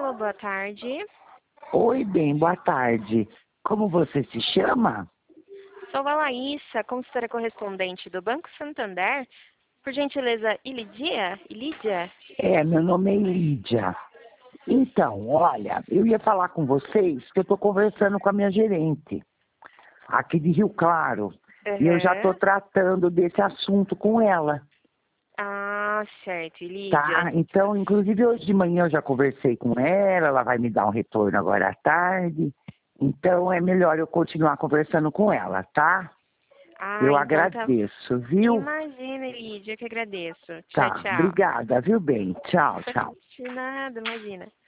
Alô, boa tarde. Oi, bem, boa tarde. Como você se chama? Sou a Laísa, consultora correspondente do Banco Santander. Por gentileza, Ilídia? Meu nome é Lídia. Então, olha, eu ia falar com vocês que eu estou conversando com a minha gerente, aqui de Rio Claro, e eu já estou Uhum. tratando desse assunto com ela, Ah, certo, tá? Ilídia. Então, inclusive hoje de manhã eu já conversei com ela vai me dar um retorno agora à tarde, então é melhor eu continuar conversando com ela, tá? Ah, Eu então tá. agradeço, viu? Imagina, Ilídia, eu que agradeço. Tchau, Tá, tchau. obrigada, viu, bem? Tchau, tchau. De nada, imagina.